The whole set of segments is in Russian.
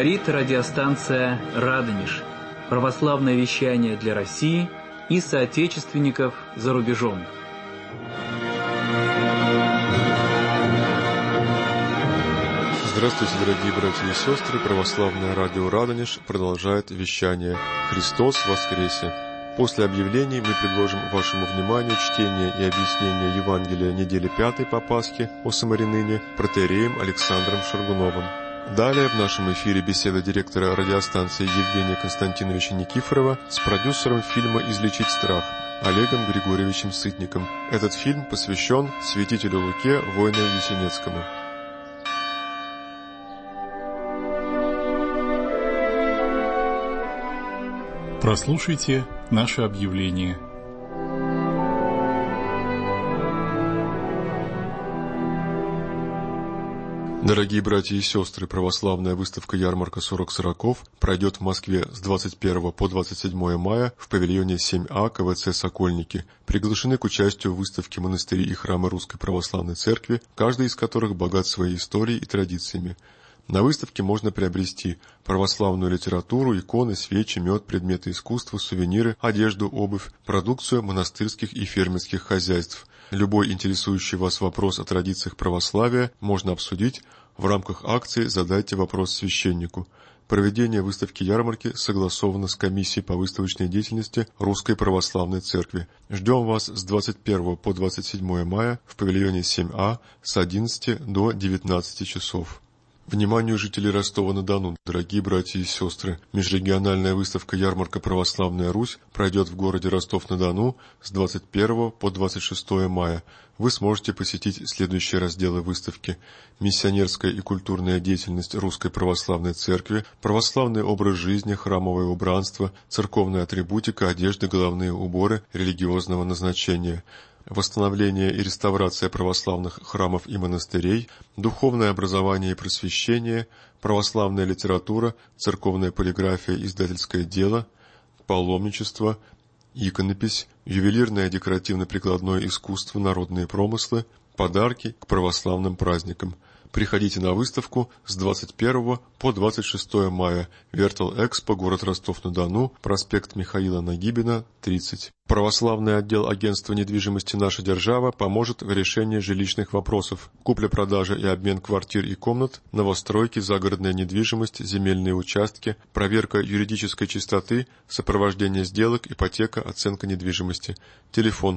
Говорит радиостанция «Радонеж». Православное вещание для России и соотечественников за рубежом. Здравствуйте, дорогие братья и сестры! Православное радио «Радонеж» продолжает вещание «Христос воскресе!». После объявлений мы предложим вашему вниманию чтение и объяснение Евангелия недели 5 по Пасхе о Самарянине протоиереем Александром Шаргуновым. Далее в нашем эфире беседа директора радиостанции Евгения Константиновича Никифорова с продюсером фильма «Излечить страх» Олегом Григорьевичем Сытником. Этот фильм посвящен святителю Луке Воино-Есенецкому. Прослушайте наше объявление. Дорогие братья и сестры, православная выставка «Ярмарка 40/40» пройдет в Москве с 21 по 27 мая в павильоне 7А КВЦ «Сокольники». Приглашены к участию в выставке монастыри и храмы Русской Православной Церкви, каждый из которых богат своей историей и традициями. На выставке можно приобрести православную литературу, иконы, свечи, мед, предметы искусства, сувениры, одежду, обувь, продукцию монастырских и фермерских хозяйств. Любой интересующий вас вопрос о традициях православия можно обсудить в рамках акции «Задайте вопрос священнику». Проведение выставки-ярмарки согласовано с комиссией по выставочной деятельности Русской Православной Церкви. Ждем вас с 21 по 27 мая в павильоне 7А с 11 до 19 часов. Вниманию жителей Ростова-на-Дону, дорогие братья и сестры! Межрегиональная выставка «Ярмарка Православная Русь» пройдет в городе Ростов-на-Дону с 21 по 26 мая. Вы сможете посетить следующие разделы выставки: миссионерская и культурная деятельность Русской Православной Церкви, православный образ жизни, храмовое убранство, церковная атрибутика, одежда, головные уборы религиозного назначения, восстановление и реставрация православных храмов и монастырей, духовное образование и просвещение, православная литература, церковная полиграфия, издательское дело, паломничество, иконопись, ювелирное декоративно-прикладное искусство, народные промыслы, подарки к православным праздникам. Приходите на выставку с 21 по 26 мая. Вертал-Экспо, город Ростов-на-Дону, проспект Михаила Нагибина, 30. Православный отдел агентства недвижимости «Наша держава» поможет в решении жилищных вопросов: купля-продажа и обмен квартир и комнат, новостройки, загородная недвижимость, земельные участки, проверка юридической чистоты, сопровождение сделок, ипотека, оценка недвижимости. Телефон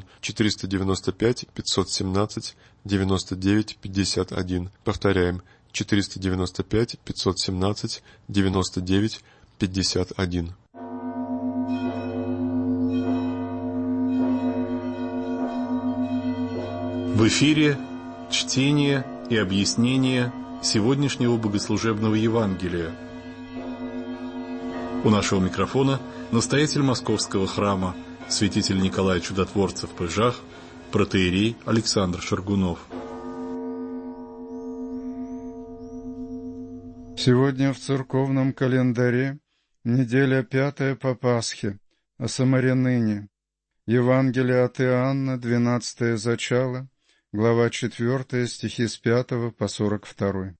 495 517 99 51. Повторяем: 495 517 99 51. В эфире чтение и объяснение сегодняшнего богослужебного Евангелия. У нашего микрофона настоятель Московского храма, святитель Николай Чудотворцев Пыжах, протоиерей Александр Шаргунов. Сегодня в церковном календаре неделя 5 по Пасхе, о Самарянине. Евангелие от Иоанна, 12 зачало, глава 4, стихи с 5 по 42.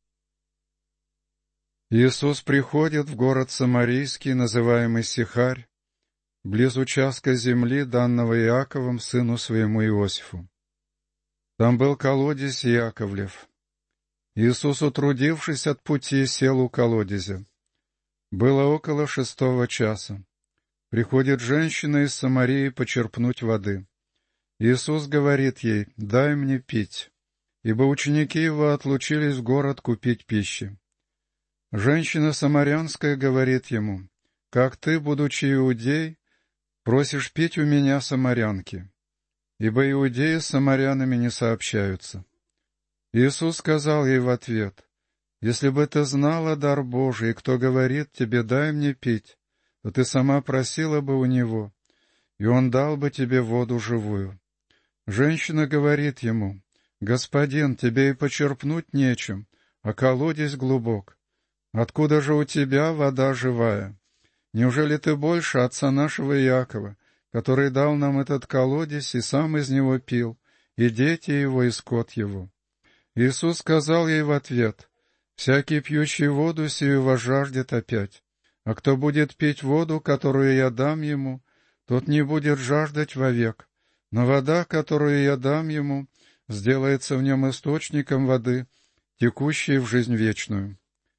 Иисус приходит в город Самарийский, называемый Сихарь, близ участка земли, данного Иаковом, сыну своему Иосифу. Там был колодезь Яковлев. Иисус, утрудившись от пути, сел у колодезя. Было около 6 часа. Приходит женщина из Самарии почерпнуть воды. Иисус говорит ей: «Дай мне пить», ибо ученики его отлучились в город купить пищи. Женщина самарянская говорит ему: «Как ты, будучи иудей, просишь пить у меня, самарянки?» Ибо иудеи с самарянами не сообщаются. Иисус сказал ей в ответ: «Если бы ты знала дар Божий, кто говорит тебе: дай мне пить, то ты сама просила бы у него, и он дал бы тебе воду живую». Женщина говорит ему: «Господин, тебе и почерпнуть нечем, а колодезь глубок. Откуда же у тебя вода живая? Неужели ты больше отца нашего Иакова, который дал нам этот колодезь и сам из него пил, и дети его, и скот его?» Иисус сказал ей в ответ: Всякий, пьющий воду сию, возжаждет опять. А кто будет пить воду, которую я дам ему, тот не будет жаждать вовек. Но вода, которую я дам ему, сделается в нем источником воды, текущей в жизнь вечную».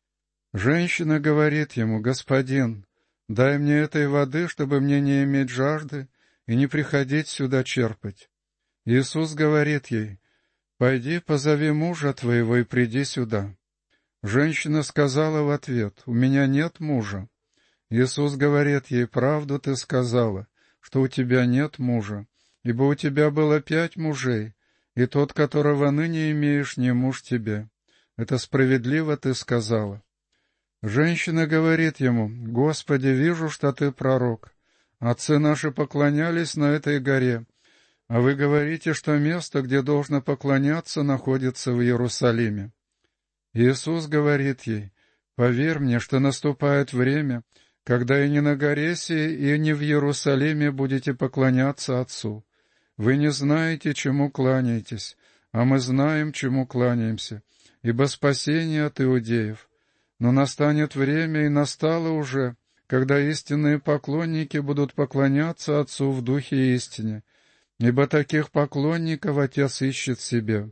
Женщина говорит ему: «Господин, дай мне этой воды, чтобы мне не иметь жажды и не приходить сюда черпать». Иисус говорит ей: «Пойди, позови мужа твоего и приди сюда». Женщина сказала в ответ: «У меня нет мужа». Иисус говорит ей: «Правду ты сказала, что у тебя нет мужа, ибо у тебя было 5 мужей, и тот, которого ныне имеешь, не муж тебе. Это справедливо ты сказала». Женщина говорит ему: «Господи, вижу, что ты пророк. Отцы наши поклонялись на этой горе, а вы говорите, что место, где должно поклоняться, находится в Иерусалиме». Иисус говорит ей: «Поверь мне, что наступает время, когда и не на горе сей, и не в Иерусалиме будете поклоняться Отцу. Вы не знаете, чему кланяетесь, а мы знаем, чему кланяемся, ибо спасение от иудеев. Но настанет время, и настало уже, когда истинные поклонники будут поклоняться Отцу в духе и истине, ибо таких поклонников Отец ищет себе.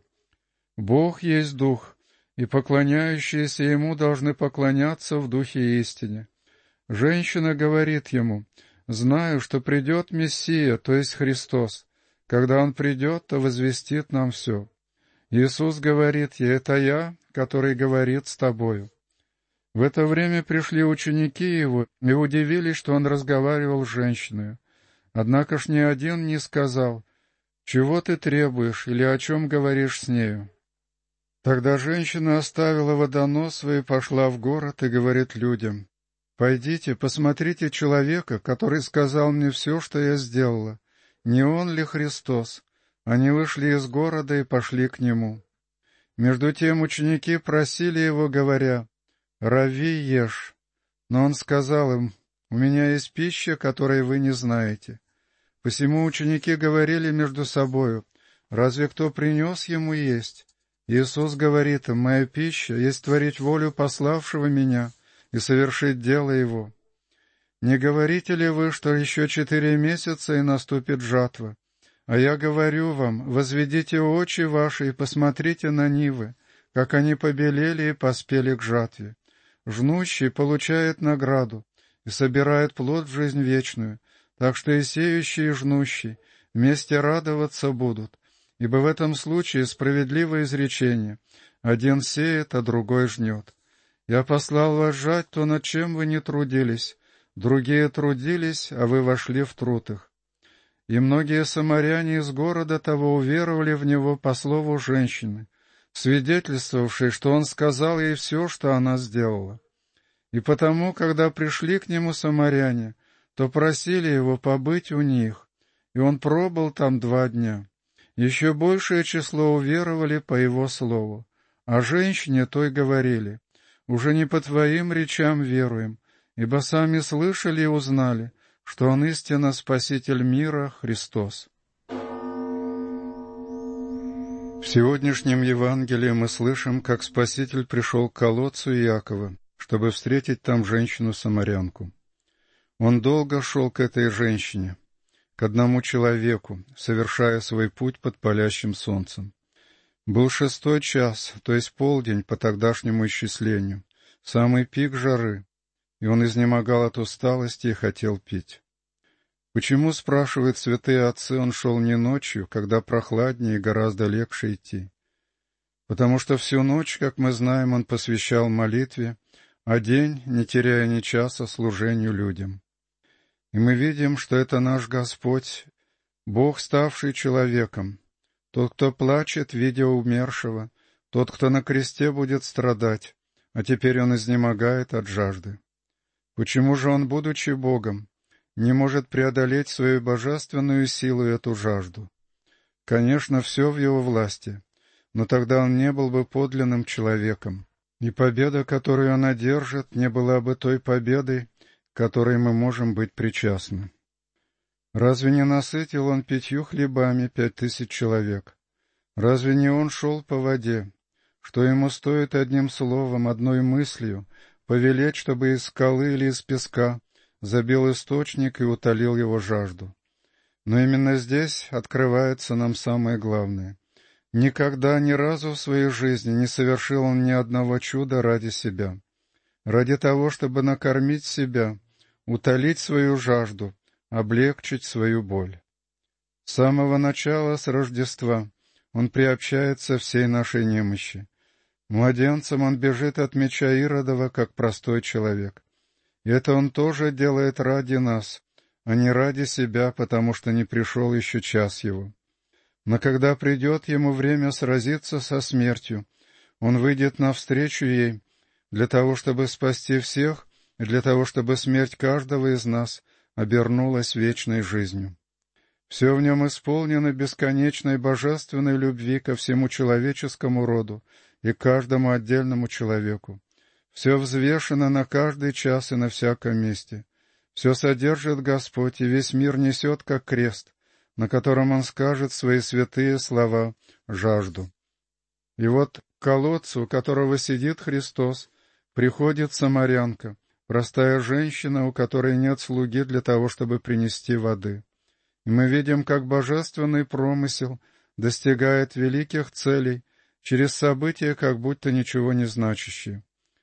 Бог есть Дух, и поклоняющиеся Ему должны поклоняться в духе и истине». Женщина говорит ему: «Знаю, что придет Мессия, то есть Христос. Когда Он придет, то возвестит нам все». Иисус говорит ей: «Это я, который говорит с тобою». В это время пришли ученики Его и удивились, что Он разговаривал с женщиной. Однако ж ни один не сказал: «Чего ты требуешь» или «О чем говоришь с нею?». Тогда женщина оставила водонос свой и пошла в город и говорит людям: «Пойдите, посмотрите человека, который сказал мне все, что я сделала. Не он ли Христос?» Они вышли из города и пошли к нему. Между тем ученики просили его, говоря: «Рави, ешь». Но он сказал им: «У меня есть пища, которой вы не знаете». Посему ученики говорили между собою: «Разве кто принес ему есть?» Иисус говорит им: «Моя пища есть творить волю пославшего меня и совершить дело его. Не говорите ли вы, что еще 4 месяца и наступит жатва? А я говорю вам: возведите очи ваши и посмотрите на нивы, как они побелели и поспели к жатве. Жнущий получает награду и собирает плод в жизнь вечную, так что и сеющий, и жнущий вместе радоваться будут, ибо в этом случае справедливое изречение: один сеет, а другой жнет. Я послал вас жать то, над чем вы не трудились, другие трудились, а вы вошли в труд их». И многие самаряне из города того уверовали в него по слову женщины, свидетельствовавшей, что он сказал ей все, что она сделала. И потому, когда пришли к нему самаряне, то просили его побыть у них, и он пробыл там 2 дня. Еще большее число уверовали по его слову, а женщине той говорили: «Уже не по твоим речам веруем, ибо сами слышали и узнали, что Он истинно Спаситель мира, Христос». В сегодняшнем Евангелии мы слышим, как Спаситель пришел к колодцу Иакова, чтобы встретить там женщину-самарянку. Он долго шел к этой женщине, к одному человеку, совершая свой путь под палящим солнцем. Был 6-й час, то есть полдень по тогдашнему исчислению, самый пик жары, и он изнемогал от усталости и хотел пить. Почему, спрашивают святые отцы, он шел не ночью, когда прохладнее и гораздо легче идти? Потому что всю ночь, как мы знаем, он посвящал молитве, а день, не теряя ни часа, служению людям. И мы видим, что это наш Господь, Бог, ставший человеком, тот, кто плачет, видя умершего, тот, кто на кресте будет страдать, а теперь он изнемогает от жажды. Почему же он, будучи Богом, не может преодолеть свою божественную силу эту жажду? Конечно, все в его власти, но тогда он не был бы подлинным человеком, и победа, которую он одержит, не была бы той победой, к которой мы можем быть причастны. Разве не насытил он 5 хлебами 5000 человек? Разве не он шел по воде? что ему стоит одним словом, одной мыслью повелеть, чтобы из скалы или из песка забил источник и утолил его жажду. Но именно здесь открывается нам самое главное. Никогда, ни разу в своей жизни не совершил он ни одного чуда ради себя. Ради того, чтобы накормить себя, утолить свою жажду, облегчить свою боль. С самого начала, с Рождества, он приобщается всей нашей немощи. Младенцем он бежит от меча Иродова, как простой человек. И это он тоже делает ради нас, а не ради себя, потому что не пришел еще час его. Но когда придет ему время сразиться со смертью, он выйдет навстречу ей для того, чтобы спасти всех, и для того, чтобы смерть каждого из нас обернулась вечной жизнью. Все в нем исполнено бесконечной божественной любви ко всему человеческому роду и каждому отдельному человеку. Все взвешено на каждый час и на всяком месте. Все содержит Господь, и весь мир несет, как крест, на котором Он скажет свои святые слова «жажду». И вот к колодцу, у которого сидит Христос, приходит самарянка, простая женщина, у которой нет слуги для того, чтобы принести воды. И мы видим, как божественный промысел достигает великих целей через события, как будто ничего не значащие.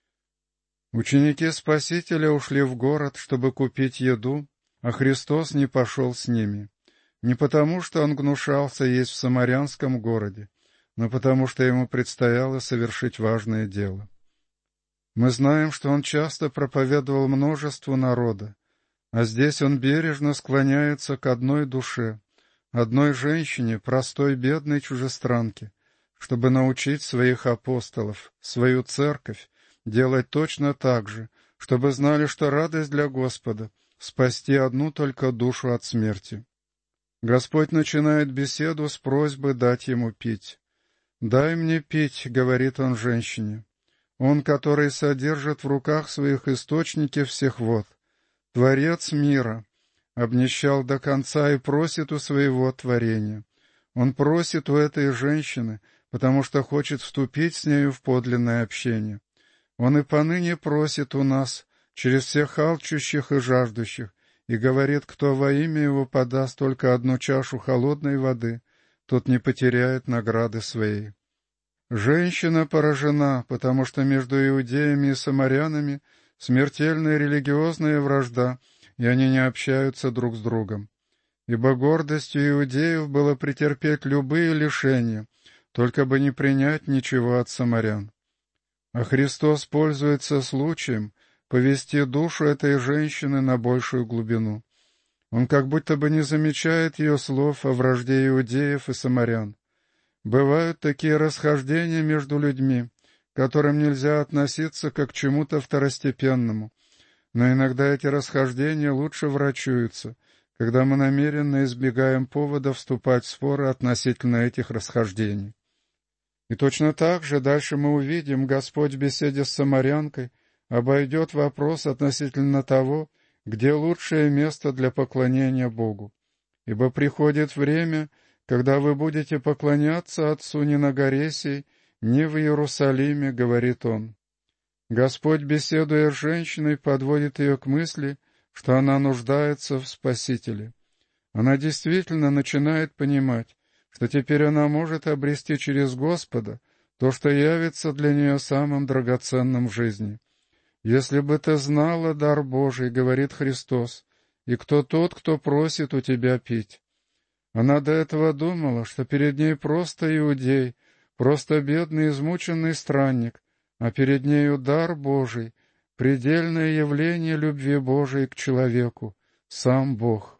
Ученики Спасителя ушли в город, чтобы купить еду, а Христос не пошел с ними. Не потому, что он гнушался есть в самарянском городе, но потому, что ему предстояло совершить важное дело. Мы знаем, что он часто проповедовал множеству народа, а здесь он бережно склоняется к одной душе, одной женщине, простой бедной чужестранке, чтобы научить своих апостолов, свою церковь, делать точно так же, чтобы знали, что радость для Господа — спасти одну только душу от смерти. Господь начинает беседу с просьбой дать ему пить. «Дай мне пить», — говорит он женщине. Он, который содержит в руках своих источники всех вод, Творец мира, обнищал до конца и просит у своего творения. Он просит у этой женщины, потому что хочет вступить с нею в подлинное общение. Он и поныне просит у нас, через всех алчущих и жаждущих, и говорит, кто во имя Его подаст только одну чашу холодной воды, тот не потеряет награды своей. Женщина поражена, потому что между иудеями и самарянами смертельная религиозная вражда, и они не общаются друг с другом. Ибо гордостью иудеев было претерпеть любые лишения, только бы не принять ничего от самарян. А Христос пользуется случаем повести душу этой женщины на большую глубину. Он как будто бы не замечает ее слов о вражде иудеев и самарян. Бывают такие расхождения между людьми, к которым нельзя относиться как к чему-то второстепенному, но иногда эти расхождения лучше врачуются, когда мы намеренно избегаем повода вступать в споры относительно этих расхождений. И точно так же дальше мы увидим, Господь в беседе с самарянкой обойдет вопрос относительно того, где лучшее место для поклонения Богу. Ибо приходит время, когда вы будете поклоняться Отцу не на горе сей, не в Иерусалиме, говорит Он. Господь, беседуя с женщиной, подводит ее к мысли, что она нуждается в Спасителе. Она действительно начинает понимать, что теперь она может обрести через Господа то, что явится для нее самым драгоценным в жизни. «Если бы ты знала дар Божий, — говорит Христос, — и кто тот, кто просит у тебя пить». Она до этого думала, что перед ней просто иудей, просто бедный измученный странник, а перед нею дар Божий, предельное явление любви Божией к человеку, сам Бог.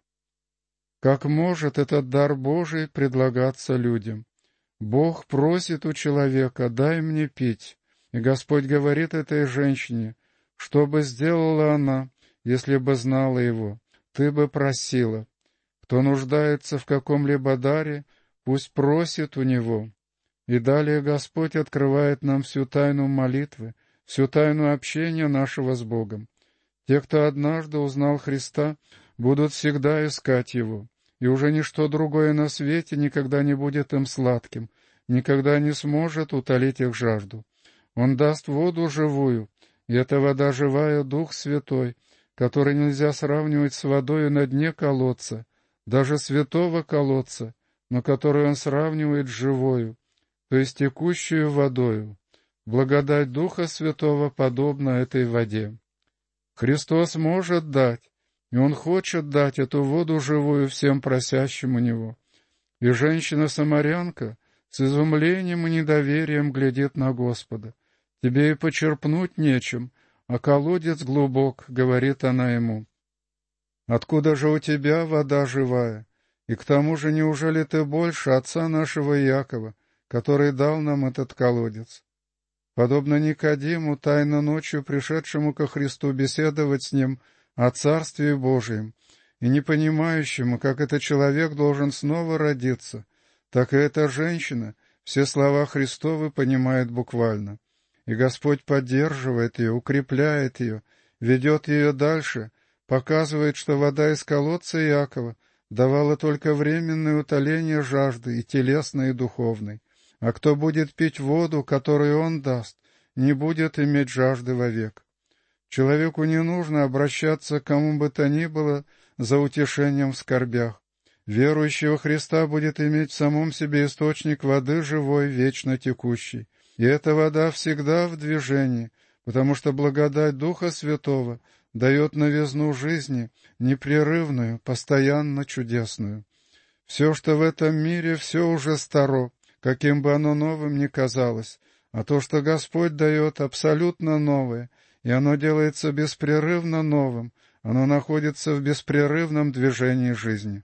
Как может этот дар Божий предлагаться людям? Бог просит у человека: «Дай мне пить». И Господь говорит этой женщине: «Что бы сделала она, если бы знала Его? Ты бы просила». Кто нуждается в каком-либо даре, пусть просит у Него. И далее Господь открывает нам всю тайну молитвы, всю тайну общения нашего с Богом. Те, кто однажды узнал Христа, будут всегда искать Его, и уже ничто другое на свете никогда не будет им сладким, никогда не сможет утолить их жажду. Он даст воду живую, и эта вода живая — Дух Святой, который нельзя сравнивать с водою на дне колодца, даже святого колодца, но которую он сравнивает с живою, то есть текущую водою. Благодать Духа Святого подобна этой воде. Христос может дать, и Он хочет дать эту воду живую всем просящим у Него. И женщина-самарянка с изумлением и недоверием глядит на Господа. «Тебе и почерпнуть нечем, а колодец глубок», — говорит она ему. «Откуда же у тебя вода живая? И к тому же неужели ты больше отца нашего Иакова, который дал нам этот колодец?» Подобно Никодиму, тайно ночью пришедшему ко Христу беседовать с Ним о Царстве Божьем, и не понимающему, как этот человек должен снова родиться, так и эта женщина все слова Христовы понимает буквально. И Господь поддерживает ее, укрепляет ее, ведет ее дальше, показывает, что вода из колодца Иакова давала только временное утоление жажды и телесной, и духовной. А кто будет пить воду, которую Он даст, не будет иметь жажды вовек. Человеку не нужно обращаться к кому бы то ни было за утешением в скорбях. Верующий во Христа будет иметь в самом себе источник воды живой, вечно текущей. И эта вода всегда в движении, потому что благодать Духа Святого дает новизну жизни, непрерывную, постоянно чудесную. Все, что в этом мире, все уже старо, каким бы оно новым ни казалось, а то, что Господь дает, абсолютно новое, и оно делается беспрерывно новым, оно находится в беспрерывном движении жизни.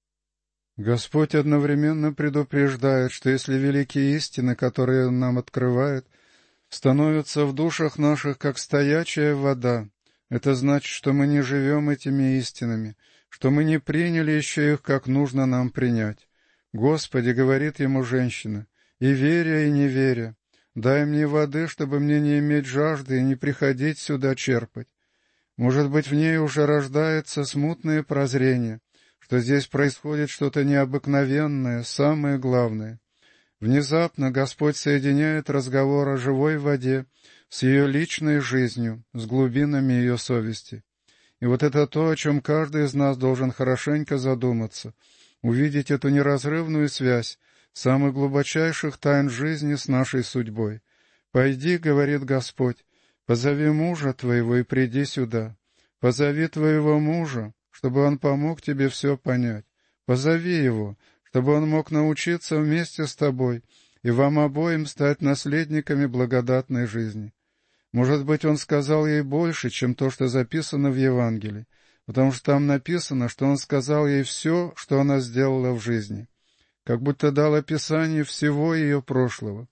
Господь одновременно предупреждает, что если великие истины, которые Он нам открывает, становятся в душах наших, как стоячая вода, это значит, что мы не живем этими истинами, что мы не приняли еще их, как нужно нам принять. «Господи, — говорит ему женщина, — и веря, и не веря, дай мне воды, чтобы мне не иметь жажды и не приходить сюда черпать». Может быть, в ней уже рождается смутное прозрение, что здесь происходит что-то необыкновенное, самое главное. Внезапно Господь соединяет разговор о живой воде с ее личной жизнью, с глубинами ее совести. И вот это то, о чем каждый из нас должен хорошенько задуматься, увидеть эту неразрывную связь самых глубочайших тайн жизни с нашей судьбой. «Пойди, — говорит Господь, — позови мужа твоего и приди сюда. Позови твоего мужа, чтобы он помог тебе все понять. Позови его, чтобы он мог научиться вместе с тобой и вам обоим стать наследниками благодатной жизни». Может быть, он сказал ей больше, чем то, что записано в Евангелии, потому что там написано, что он сказал ей все, что она сделала в жизни, как будто дал описание всего ее прошлого.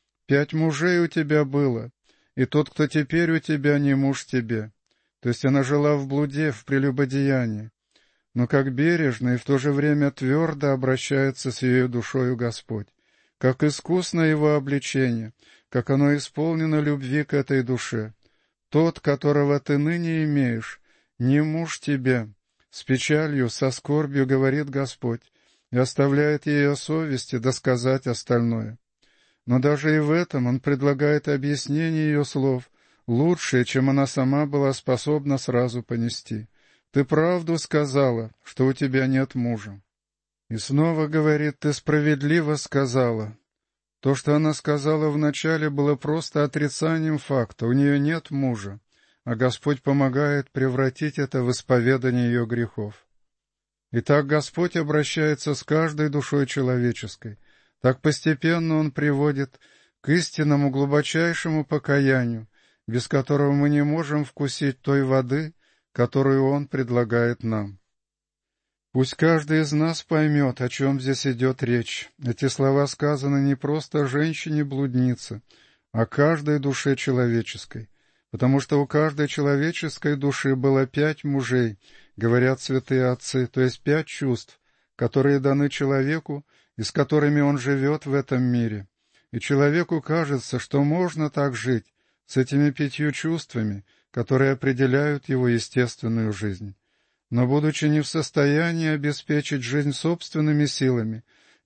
5 мужей у тебя было, и тот, кто теперь у тебя, не муж тебе. То есть она жила в блуде, в прелюбодеянии, но как бережно и в то же время твердо обращается с ее душою Господь, как искусно его обличение, как оно исполнено любви к этой душе. Тот, которого ты ныне имеешь, не муж тебе. С печалью, со скорбью говорит Господь, и оставляет ей о совести досказать остальное. Но даже и в этом Он предлагает объяснение ее слов, лучшее, чем она сама была способна сразу понести. «Ты правду сказала, что у тебя нет мужа». И снова говорит: «Ты справедливо сказала». То, что она сказала вначале, было просто отрицанием факта. У нее нет мужа, а Господь помогает превратить это в исповедание ее грехов. Итак, Господь обращается с каждой душой человеческой. Так постепенно Он приводит к истинному глубочайшему покаянию, без которого мы не можем вкусить той воды, которую Он предлагает нам. Пусть каждый из нас поймет, о чем здесь идет речь. Эти слова сказаны не просто женщине-блуднице, а каждой душе человеческой, потому что у каждой человеческой души было 5 мужей, говорят святые отцы, то есть 5 чувств, которые даны человеку и с которыми он живет в этом мире. И человеку кажется, что можно так жить, с этими 5 чувствами, которые определяют его естественную жизнь. Но, будучи не в состоянии обеспечить жизнь собственными силами,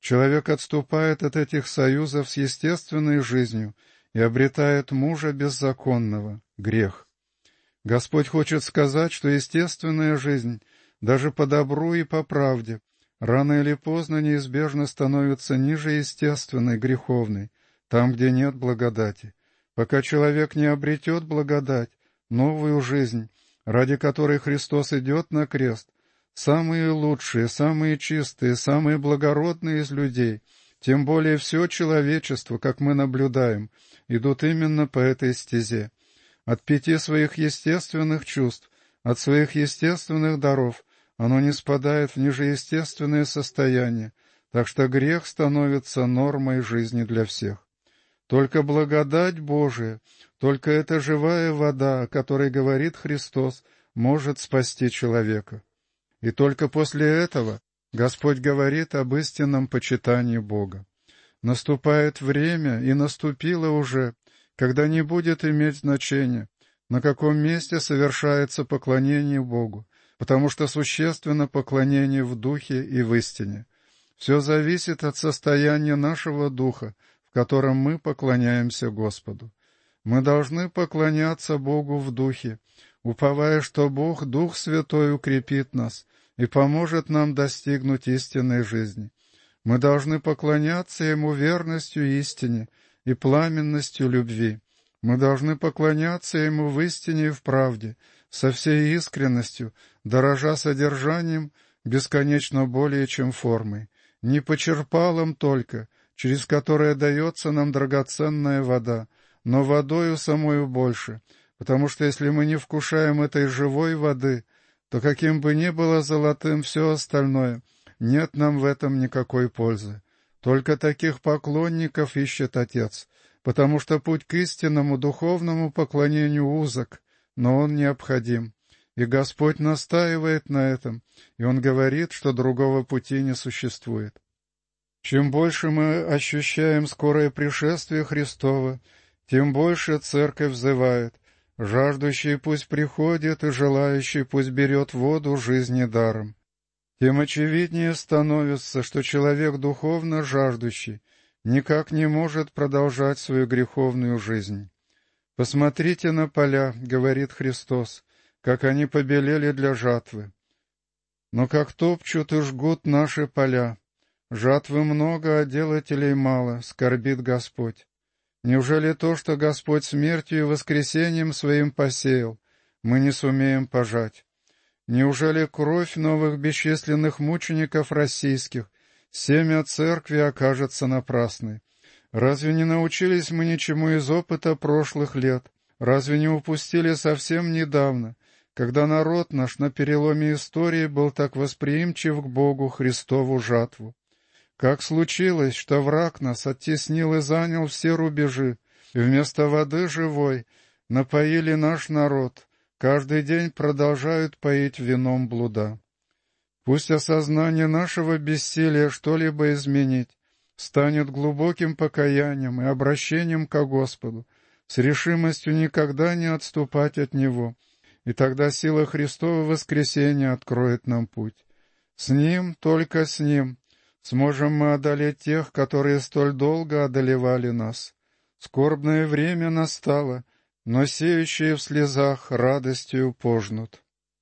Человек отступает от этих союзов с естественной жизнью и обретает мужа беззаконного — грех. Господь хочет сказать, что естественная жизнь, даже по добру и по правде, рано или поздно неизбежно становится ниже естественной, греховной, там, где нет благодати. Пока человек не обретет благодать, новую жизнь, ради которой Христос идет на крест, самые лучшие, самые чистые, самые благородные из людей, тем более все человечество, как мы наблюдаем, идут именно по этой стезе. От 5 своих естественных чувств, от своих естественных даров оно не спадает в нижеестественное состояние, так что грех становится нормой жизни для всех. Только благодать Божия, только эта живая вода, о которой говорит Христос, может спасти человека. И только после этого Господь говорит об истинном почитании Бога. Наступает время, и наступило уже, когда не будет иметь значения, на каком месте совершается поклонение Богу, потому что существенно поклонение в духе и в истине. Все зависит от состояния нашего духа, в котором мы поклоняемся Господу. Мы должны поклоняться Богу в духе, уповая, что Бог, Дух Святой, укрепит нас и поможет нам достигнуть истинной жизни. Мы должны поклоняться Ему верностью истине и пламенностью любви. Мы должны поклоняться Ему в истине и в правде, со всей искренностью, дорожа содержанием бесконечно более, чем формой, не почерпалом только, через которое дается нам драгоценная вода, но водою самою больше, потому что если мы не вкушаем этой живой воды, то каким бы ни было золотым все остальное, нет нам в этом никакой пользы. Только таких поклонников ищет Отец, потому что путь к истинному духовному поклонению узок, но он необходим. И Господь настаивает на этом, и Он говорит, что другого пути не существует. Чем больше мы ощущаем скорое пришествие Христово, тем больше Церковь взывает: «Жаждущий пусть приходит, и желающий пусть берет воду жизни даром». Тем очевиднее становится, что человек духовно жаждущий никак не может продолжать свою греховную жизнь. «Посмотрите на поля, — говорит Христос, — как они побелели для жатвы. Но как топчут и жгут наши поля, жатвы много, а делателей мало, скорбит Господь. Неужели то, что Господь смертью и воскресением Своим посеял, мы не сумеем пожать? Неужели кровь новых бесчисленных мучеников российских, семя церкви, окажется напрасной? Разве не научились мы ничему из опыта прошлых лет? Разве не упустили совсем недавно, когда народ наш на переломе истории был так восприимчив к Богу Христову жатву? Как случилось, что враг нас оттеснил и занял все рубежи, и вместо воды живой напоили наш народ, каждый день продолжают поить вином блуда? Пусть осознание нашего бессилия что-либо изменить станет глубоким покаянием и обращением ко Господу, с решимостью никогда не отступать от Него, и тогда сила Христова воскресения откроет нам путь. С Ним, только с Ним, сможем мы одолеть тех, которые столь долго одолевали нас. Скорбное время настало, но сеющие в слезах радостью пожнут.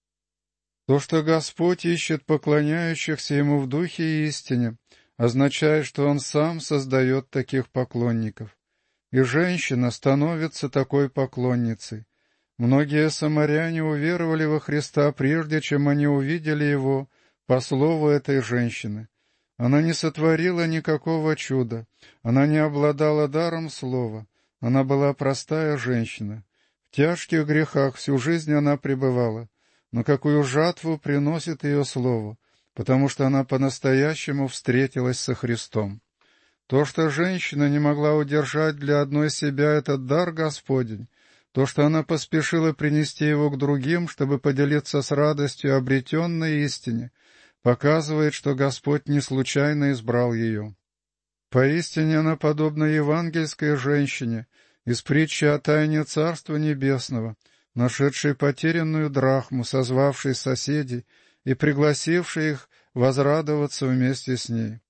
То, что Господь ищет поклоняющихся Ему в духе и истине, означает, что Он Сам создает таких поклонников. И женщина становится такой поклонницей. Многие самаряне уверовали во Христа, прежде чем они увидели Его по слову этой женщины. Она не сотворила никакого чуда, она не обладала даром слова, она была простая женщина. В тяжких грехах всю жизнь она пребывала, но какую жатву приносит ее слово, потому что она по-настоящему встретилась со Христом. То, что женщина не могла удержать для одной себя этот дар Господень, то, что она поспешила принести его к другим, чтобы поделиться с радостью обретенной истине, показывает, что Господь не случайно избрал ее. Поистине она подобна евангельской женщине из притчи о тайне Царства Небесного, нашедшей потерянную драхму, созвавшей соседей и пригласившей их возрадоваться вместе с ней.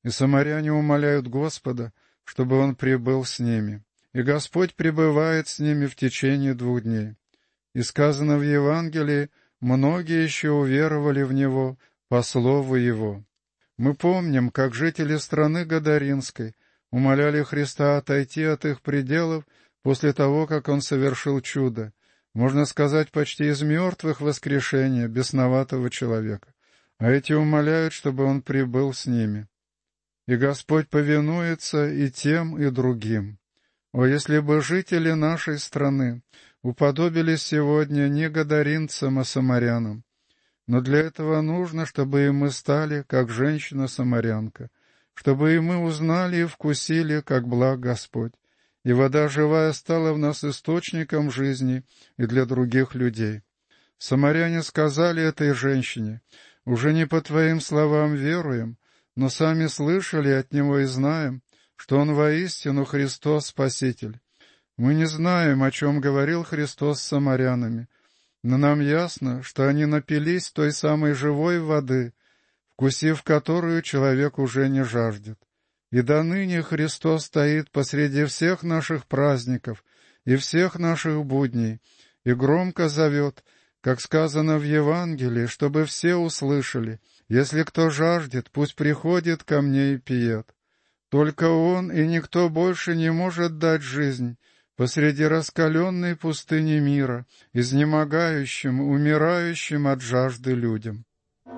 И самаряне умоляют Господа, чтобы Он прибыл с ними. И Господь пребывает с ними в течение 2 дней. И сказано в Евангелии, многие еще уверовали в Него по слову Его. Мы помним, как жители страны Гадаринской умоляли Христа отойти от их пределов после того, как Он совершил чудо, можно сказать, почти из мертвых воскрешение бесноватого человека. А эти умоляют, чтобы Он прибыл с ними. И Господь повинуется и тем, и другим. О, если бы жители нашей страны уподобились сегодня не гадаринцам, а самарянам! Но для этого нужно, чтобы и мы стали, как женщина-самарянка, чтобы и мы узнали и вкусили, как благ Господь, и вода живая стала в нас источником жизни и для других людей. Самаряне сказали этой женщине: «Уже не по Твоим словам веруем, но сами слышали от Него и знаем, что Он воистину Христос Спаситель. Мы не знаем, о чем говорил Христос с самарянами, но нам ясно, что они напились той самой живой воды, вкусив которую человек уже не жаждет. И до ныне Христос стоит посреди всех наших праздников и всех наших будней и громко зовет, как сказано в Евангелии, чтобы все услышали: «Если кто жаждет, пусть приходит ко мне и пьет». Только Он и никто больше не может дать жизнь посреди раскаленной пустыни мира, изнемогающим, умирающим от жажды людям.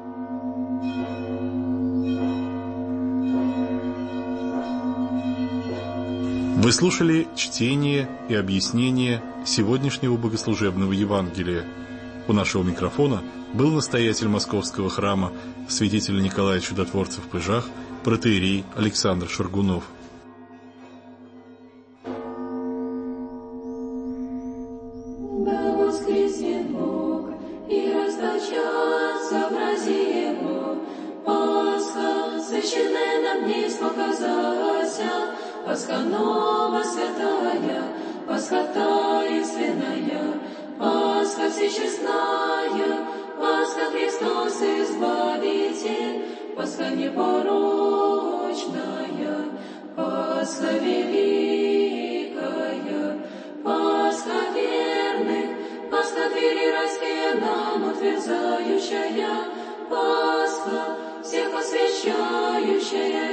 Вы слушали чтение и объяснение сегодняшнего богослужебного Евангелия. У нашего микрофона был настоятель Московского храма святитель Николай Чудотворцев в Пыжах, протоиерей Александр Шаргунов. Да воскреснет Бог, и расточатся образи Его. Пасха, священная нам днесь показася, Пасха нова святая, Пасха таинственная, Пасха всечестная, Пасха Христос Избавитель, Пасха непорочная, Пасха великая, Пасха верных, Пасха двери раскинам утверждающая, Пасха всех освящающая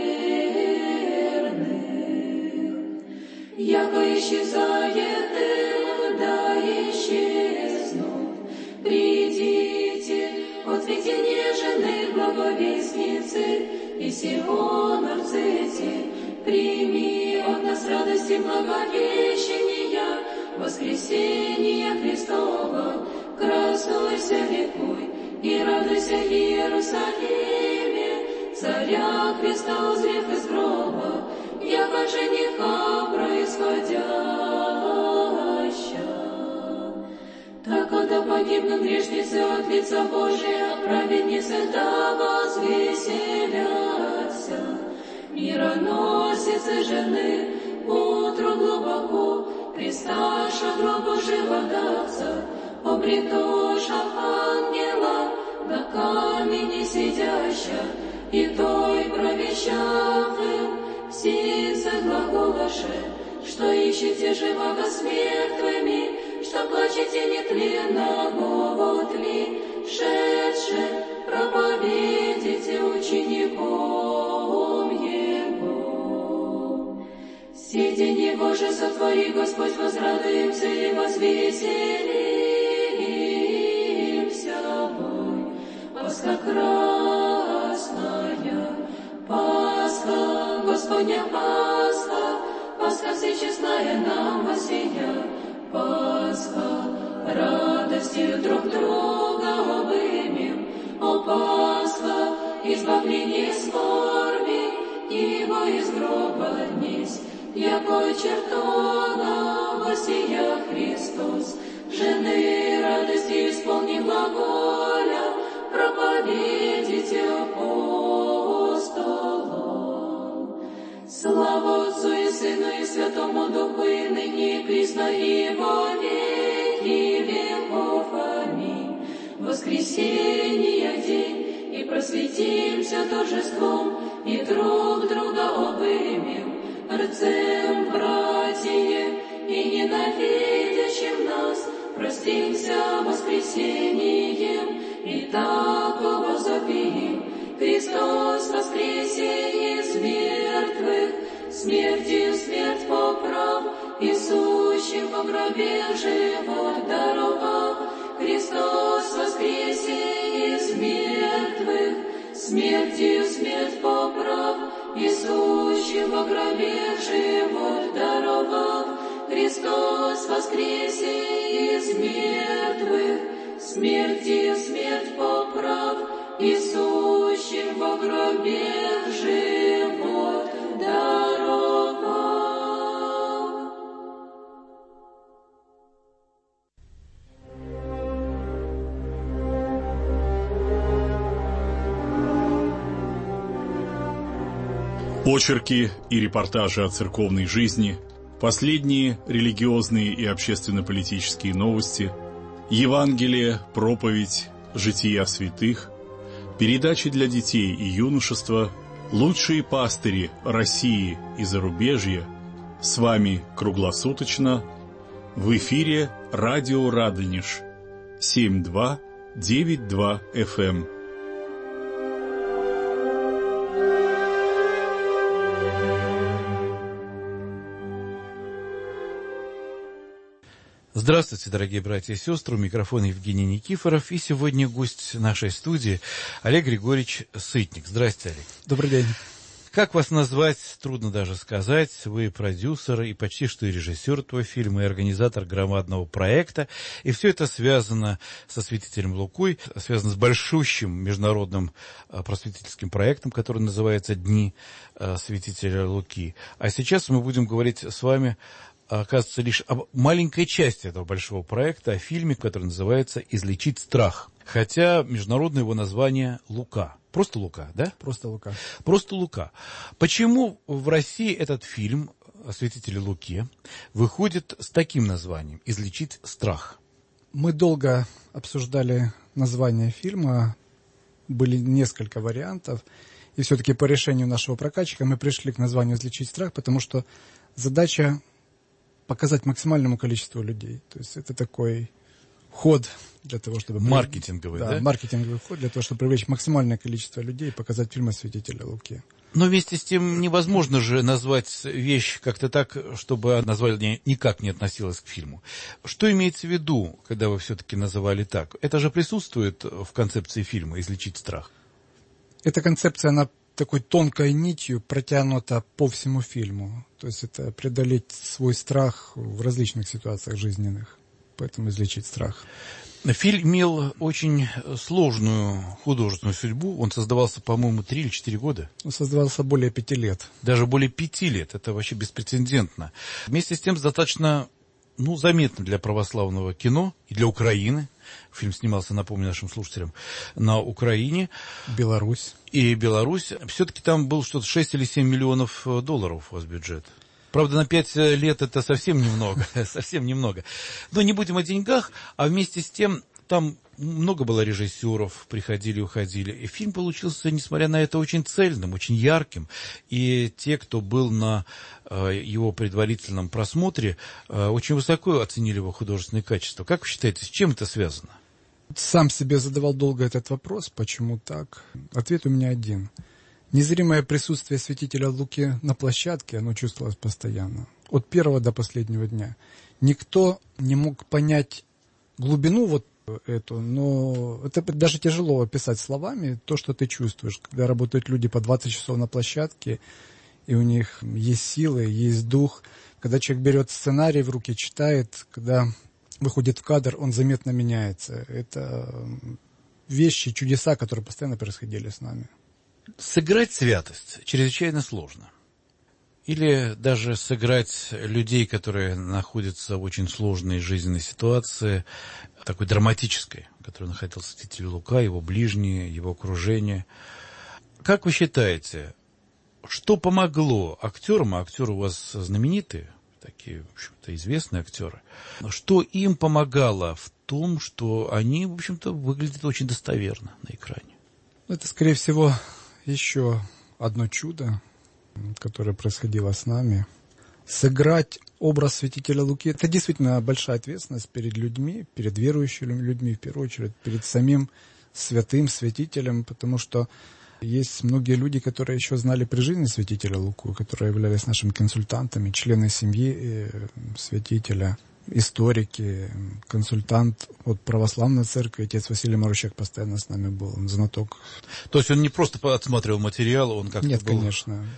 верных. Яко исчезает им, да исчезнут. Придите, ответьте нежные благовестницы, и Сиона рцете, прими от нас радости благовещения, воскресения Христова. Краснуйся, ликуй, и радуйся, Иерусалиме, Царя Христа узрев из гроба, яко жениха происходяща. Так да погибнут грешницы от лица Божия, праведницы да возвеселятся. Мироносицы жены утру глубоко, присташа гробу живодавца, обретоша ангела на камени сидяща, и той провещав им, сице глаголаше, что ищете живого с мертвыми, что плачете нетленного тли, шедше проповедите учеником Его. Сидя Него же сотвори, Господь, возрадуемся и возвеселимся Бой. Пасха красная, Пасха, Господня Пасха, Пасха всечестная нам воссия, Пасха, радостью друг друга обымем, о Пасха, избавление скорби, Его из гроба днесь, яко чертога воссия Христос, жены радости исполни глаголя, проповедите апостолам. Слава Отцу и Сыну и Святому Духу, и ныне и присно и во веки веков. Аминь. Воскресенье день, и просветимся торжеством, и друг друга обымем, рцем братье, и ненавидящим нас простимся воскресением, и тако возопим: Христос воскресе из мертвых, смертью смерть поправ, и сущим во гробе живот даровав. Христос воскресе из мертвых, смертью смерть поправ, и сущим во гробе живот даровав. Христос воскресе из мертвых, смертью смерть поправ, и сущим во гробе живот даровав. Очерки и репортажи о церковной жизни, последние религиозные и общественно-политические новости, Евангелие, проповедь, жития святых, передачи для детей и юношества, лучшие пастыри России и зарубежья. С вами круглосуточно в эфире радио Радонеж 7292 FM. Здравствуйте, дорогие братья и сестры, у микрофона Евгений Никифоров, и сегодня гость нашей студии Олег Григорьевич Сытник. Здравствуйте, Олег. Добрый день. Как вас назвать, трудно даже сказать. Вы продюсер и почти что и режиссер этого фильма, и организатор громадного проекта. И все это связано со святителем Лукой, связано с большущим международным просветительским проектом, который называется «Дни святителя Луки». А сейчас мы будем говорить с вами, оказывается, лишь об маленькой части этого большого проекта, о фильме, который называется «Излечить страх». Хотя международное его название «Лука». Просто Лука, да? Просто Лука. Просто Лука. Почему в России этот фильм о святителе Луке выходит с таким названием «Излечить страх»? Мы долго обсуждали название фильма, были несколько вариантов, и все-таки по решению нашего прокатчика мы пришли к названию «Излечить страх», потому что задача показать максимальному количеству людей. То есть это такой ход для того, чтобы... Маркетинговый, да? Маркетинговый ход для того, чтобы привлечь максимальное количество людей и показать фильм о святителе Луке. Но вместе с тем невозможно же назвать вещь как-то так, чтобы название никак не относилось к фильму. Что имеется в виду, когда вы все-таки называли так? Это же присутствует в концепции фильма «Излечить страх». Эта концепция, она такой тонкой нитью протянута по всему фильму. То есть это преодолеть свой страх в различных ситуациях жизненных. Поэтому излечить страх. Фильм имел очень сложную художественную судьбу. Он создавался, по-моему, 3 или 4 года. Он создавался более 5 лет. Даже более 5 лет. Это вообще беспрецедентно. Вместе с тем достаточно заметно для православного кино и для Украины. Фильм снимался, напомню нашим слушателям, на Украине. Беларусь. И Беларусь. Все-таки там был что-то 6 или 7 миллионов долларов у вас бюджет. Правда, на 5 лет это совсем немного, совсем немного. Но не будем о деньгах, а вместе с тем там много было режиссеров, приходили, уходили. И фильм получился, несмотря на это, очень цельным, очень ярким. И те, кто был на его предварительном просмотре, очень высоко оценили его художественные качества. Как вы считаете, с чем это связано? Сам себе задавал долго этот вопрос, почему так. Ответ у меня один. Незримое присутствие святителя Луки на площадке, оно чувствовалось постоянно. От первого до последнего дня. Никто не мог понять глубину эту, но это даже тяжело описать словами, то, что ты чувствуешь, когда работают люди по 20 часов на площадке, и у них есть силы, есть дух. Когда человек берет сценарий в руки, читает, когда выходит в кадр, он заметно меняется. Это вещи, чудеса, которые постоянно происходили с нами. Сыграть святость чрезвычайно сложно. Или даже сыграть людей, которые находятся в очень сложной жизненной ситуации, такой драматической, в которой находился святитель Лука, его ближние, его окружение. Как вы считаете, что помогло актерам, а актеры у вас знаменитые, такие, в общем-то, известные актеры, что им помогало в том, что они, в общем-то, выглядят очень достоверно на экране? Это, скорее всего, еще одно чудо, которое происходило с нами. Сыграть образ святителя Луки — это действительно большая ответственность перед людьми, перед верующими людьми, в первую очередь, перед самим святым святителем, потому что есть многие люди, которые еще знали при жизни святителя Луку, которые являлись нашими консультантами, члены семьи святителя, историки, консультант от православной церкви, отец Василий Марущак постоянно с нами был, он знаток. То есть он не просто отсматривал материал, он как-то Нет, был... конечно.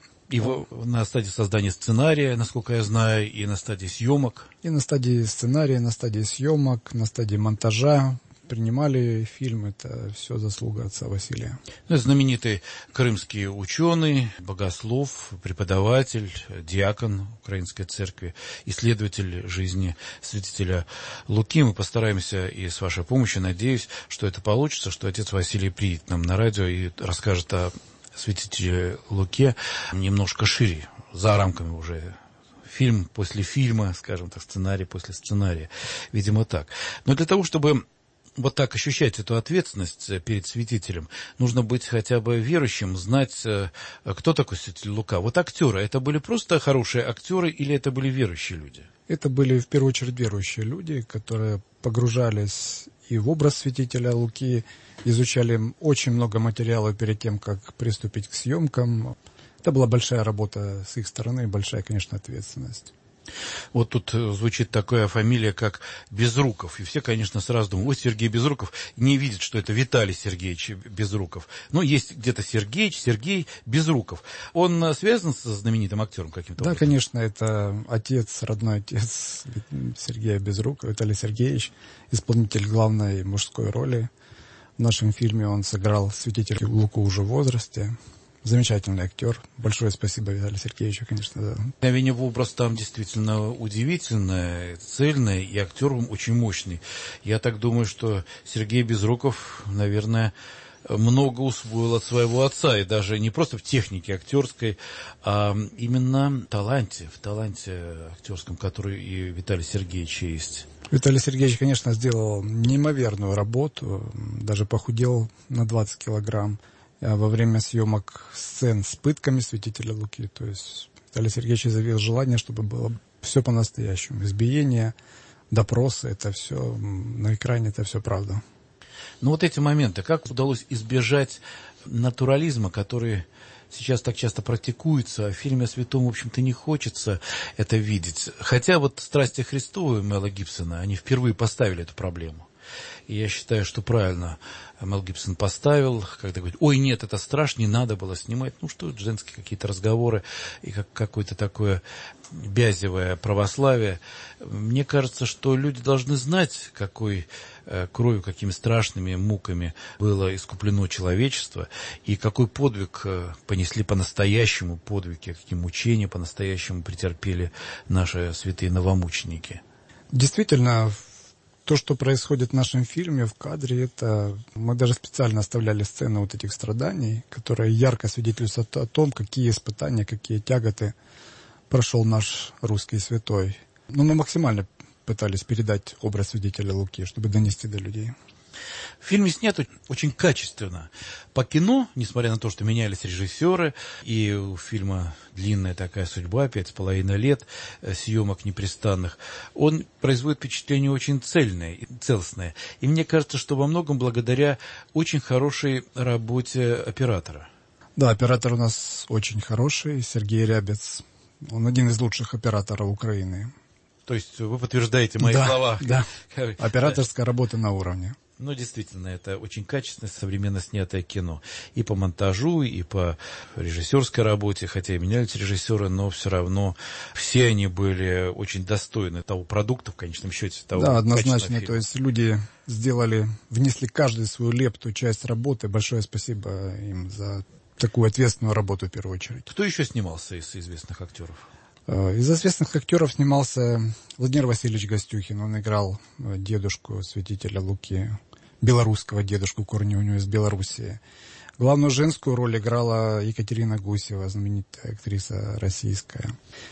И на стадии создания сценария, насколько я знаю, и на стадии съемок. И на стадии сценария, на стадии съемок, на стадии монтажа принимали фильм. Это все заслуга отца Василия. Это знаменитый крымский ученый, богослов, преподаватель, диакон Украинской церкви, исследователь жизни святителя Луки. Мы постараемся и с вашей помощью, надеюсь, что это получится, что отец Василий приедет к нам на радио и расскажет о святителе Луке немножко шире, за рамками уже фильм после фильма, скажем так, сценарий после сценария. Видимо, так. Но для того, чтобы вот так ощущать эту ответственность перед святителем, нужно быть хотя бы верующим, знать, кто такой святитель Лука. Вот актеры, это были просто хорошие актеры или это были верующие люди? Это были, в первую очередь, верующие люди, которые погружались и в образ святителя Луки, изучали очень много материала перед тем, как приступить к съемкам. Это была большая работа с их стороны, большая, конечно, ответственность. Вот тут звучит такая фамилия, как Безруков. И все, конечно, сразу думают, ой, Сергей Безруков. Не видят, что это Виталий Сергеевич Безруков. Но есть где-то Сергей Безруков. Он связан со знаменитым актером каким-то образом? Да, конечно, это отец, родной отец Сергея Безрукова, Виталий Сергеевич, исполнитель главной мужской роли. В нашем фильме он сыграл святителя Луку уже в возрасте. Замечательный актер. Большое спасибо Виталию Сергеевичу, конечно. Да. Проникновение в образ там действительно удивительное, цельное, и актер очень мощный. Я так думаю, что Сергей Безруков, наверное, много усвоил от своего отца, и даже не просто в технике актерской, а именно в таланте актерском, который и Виталий Сергеевич есть. Виталий Сергеевич, конечно, сделал неимоверную работу, даже похудел на 20 килограмм во время съемок сцен с пытками святителя Луки. То есть Виталий Сергеевич изъявил желание, чтобы было все по-настоящему. Избиение, допросы, это все на экране, это все правда. Но вот эти моменты, как удалось избежать натурализма, который сейчас так часто практикуется, а в фильме о святом, в общем-то, не хочется это видеть. Хотя вот «Страсти Христовы» Мела Гибсона, они впервые поставили эту проблему. И я считаю, что правильно Мел Гибсон поставил, когда говорит, ой, нет, это страшно, не надо было снимать. Ну, что это, женские какие-то разговоры и какое-то такое бязевое православие. Мне кажется, что люди должны знать, какой кровью, какими страшными муками было искуплено человечество, и какой подвиг понесли по-настоящему, подвиги, какие мучения по-настоящему претерпели наши святые новомученики. Действительно, то, что происходит в нашем фильме, в кадре, это мы даже специально оставляли сцены вот этих страданий, которые ярко свидетельствуют о том, какие испытания, какие тяготы прошел наш русский святой. Но мы максимально пытались передать образ святителя Луки, чтобы донести до людей. В фильме снято очень качественно. По кино, несмотря на то, что менялись режиссеры, и у фильма длинная такая судьба, 5,5 лет съемок непрестанных, он производит впечатление очень цельное, целостное. И мне кажется, что во многом благодаря очень хорошей работе оператора. Да, оператор у нас очень хороший, Сергей Рябец. Он один из лучших операторов Украины. То есть вы подтверждаете мои слова? Да, операторская работа на уровне. Ну, действительно, это очень качественное, современно снятое кино. И по монтажу, и по режиссерской работе, хотя и менялись режиссеры, но все равно все они были очень достойны того продукта, в конечном счете. Того да, однозначно. То есть люди внесли каждый свою лепту, часть работы. Большое спасибо им за такую ответственную работу в первую очередь. Кто еще снимался из известных актеров? Из известных актеров снимался Владимир Васильевич Гостюхин. Он играл дедушку святителя Луки, белорусского дедушку, корни у него из Белоруссии. Главную женскую роль играла Екатерина Гусева, знаменитая актриса российская.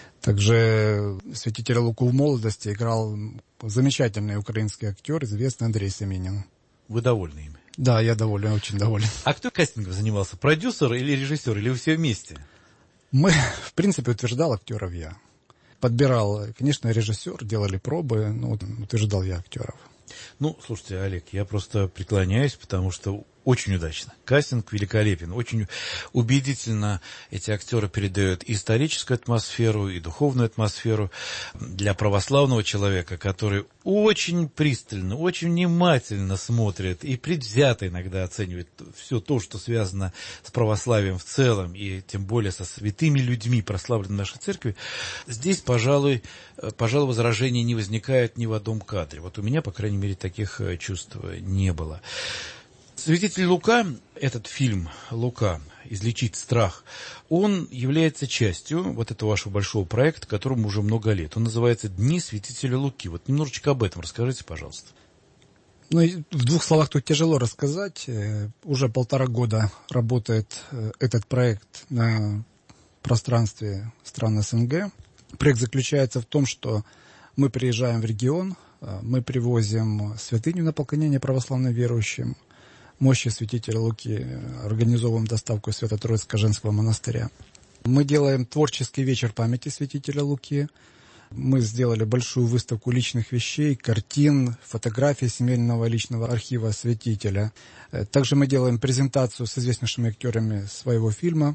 Также святителя Луку в молодости играл замечательный украинский актер, известный Андрей Семенин. Вы довольны ими? Да, я доволен, очень доволен. А кто кастингом занимался, продюсер или режиссер, или вы все вместе? Мы, в принципе, утверждал актеров я. Подбирал, конечно, режиссер, делали пробы, но утверждал я актеров. Ну, слушайте, Олег, я просто преклоняюсь, потому что очень удачно. Кастинг великолепен. Очень убедительно эти актеры передают и историческую атмосферу, и духовную атмосферу для православного человека, который очень пристально, очень внимательно смотрит и предвзято иногда оценивает все то, что связано с православием в целом, и тем более со святыми людьми, прославленными в нашей церкви. Здесь, пожалуй, возражений не возникает ни в одном кадре. Вот у меня, по крайней мере, таких чувств не было. «Святитель Лука», этот фильм «Лука. Излечить страх», он является частью вот этого вашего большого проекта, которому уже много лет. Он называется «Дни святителя Луки». Вот немножечко об этом расскажите, пожалуйста. Ну, в двух словах тут тяжело рассказать. Уже 1,5 года работает этот проект на пространстве стран СНГ. Проект заключается в том, что мы приезжаем в регион, мы привозим святыню на поклонение православным верующим, мощи святителя Луки, организовываем доставку Свято-Троицкого женского монастыря. Мы делаем творческий вечер памяти святителя Луки. Мы сделали большую выставку личных вещей, картин, фотографий семейного личного архива святителя. Также мы делаем презентацию с известнейшими актерами своего фильма.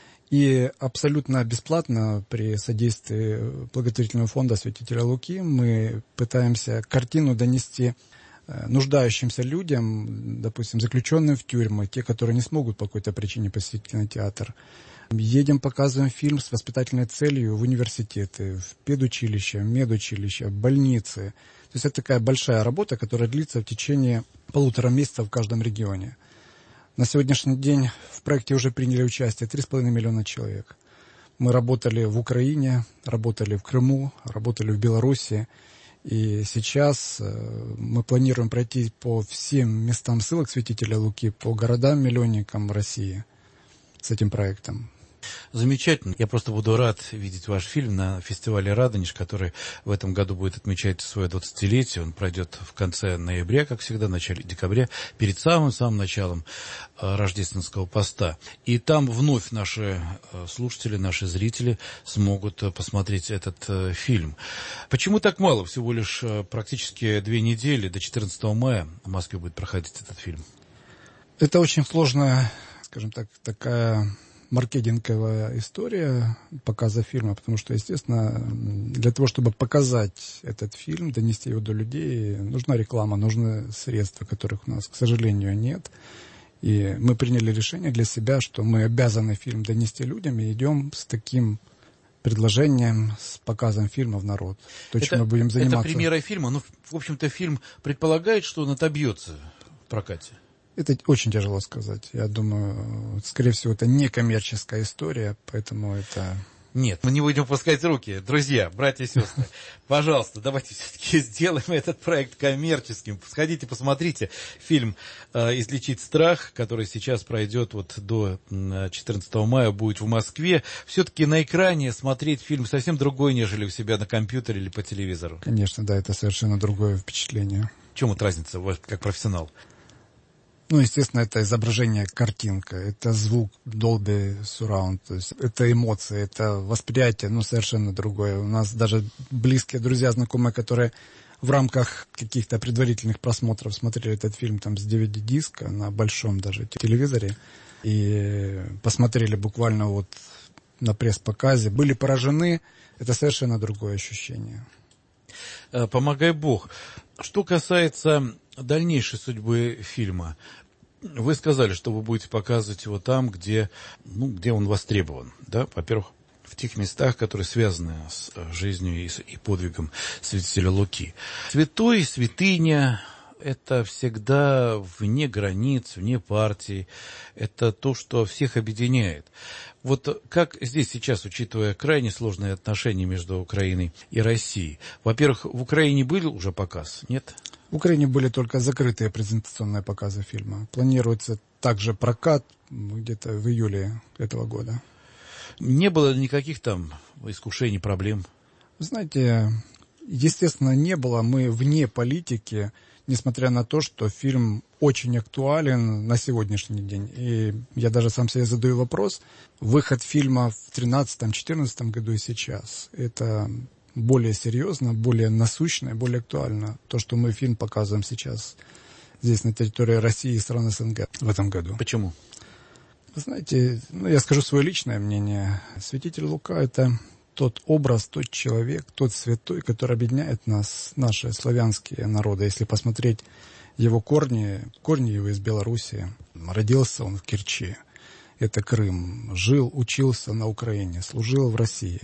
И абсолютно бесплатно при содействии благотворительного фонда святителя Луки мы пытаемся картину донести нуждающимся людям, допустим, заключенным в тюрьмы, те, которые не смогут по какой-то причине посетить кинотеатр. Едем, показываем фильм с воспитательной целью в университеты, в педучилища, медучилища, в больницы. То есть это такая большая работа, которая длится в течение 1,5 месяца в каждом регионе. На сегодняшний день в проекте уже приняли участие 3,5 миллиона человек. Мы работали в Украине, работали в Крыму, работали в Беларуси. И сейчас мы планируем пройти по всем местам ссылок святителя Луки, по городам-миллионникам России с этим проектом. Замечательно. Я просто буду рад видеть ваш фильм на фестивале «Радонеж», который в этом году будет отмечать свое 20-летие. Он пройдет в конце ноября, как всегда, в начале декабря, перед самым началом рождественского поста. И там вновь наши слушатели, наши зрители смогут посмотреть этот фильм. Почему так мало? Всего лишь практически 2 недели, до 14 мая в Москве будет проходить этот фильм. Это очень сложная, скажем так, такая маркетинговая история показа фильма, потому что, естественно, для того, чтобы показать этот фильм, донести его до людей, нужна реклама, нужны средства, которых у нас, к сожалению, нет. И мы приняли решение для себя, что мы обязаны фильм донести людям, и идем с таким предложением, с показом фильма в народ. То, чем мы будем заниматься. Это премьера фильма, но, в общем-то, фильм предполагает, что он отобьется в прокате. Это очень тяжело сказать. Я думаю, скорее всего, это не коммерческая история, поэтому это... Нет, мы не будем пускать руки. Друзья, братья и сестры, пожалуйста, давайте все-таки сделаем этот проект коммерческим. Сходите, посмотрите фильм «Излечить страх», который сейчас пройдет вот до 14 мая, будет в Москве. Все-таки на экране смотреть фильм совсем другой, нежели у себя на компьютере или по телевизору. Конечно, да, это совершенно другое впечатление. В чем вот разница, у вас как профессионал? Ну, естественно, это изображение, картинка, это звук Dolby Surround, то есть это эмоции, это восприятие, совершенно другое. У нас даже близкие друзья, знакомые, которые в рамках каких-то предварительных просмотров смотрели этот фильм там с DVD-диска на большом даже телевизоре и посмотрели буквально вот на пресс-показе, были поражены, это совершенно другое ощущение. Помогай Бог. Что касается дальнейшей судьбы фильма, вы сказали, что вы будете показывать его там, где он востребован. Да? Во-первых, в тех местах, которые связаны с жизнью и подвигом святителя Луки. Святой, святыня – это всегда вне границ, вне партий. Это то, что всех объединяет. Вот как здесь сейчас, учитывая крайне сложные отношения между Украиной и Россией? Во-первых, в Украине был уже показ, нет? В Украине были только закрытые презентационные показы фильма. Планируется также прокат где-то в июле этого года. Не было никаких там искушений, проблем? Знаете, естественно, не было. Мы вне политики. несмотря на то, что фильм очень актуален на сегодняшний день. И я даже сам себе задаю вопрос, выход фильма в 2013-2014 году и сейчас, это более серьезно, более насущно, более актуально, то, что мы фильм показываем сейчас здесь, на территории России и стран СНГ в этом году. Почему? Вы знаете, я скажу свое личное мнение. Святитель Лука – это тот образ, тот человек, тот святой, который объединяет нас, наши славянские народы. Если посмотреть его корни его из Белоруссии. Родился он в Керчи, это Крым. Жил, учился на Украине, служил в России.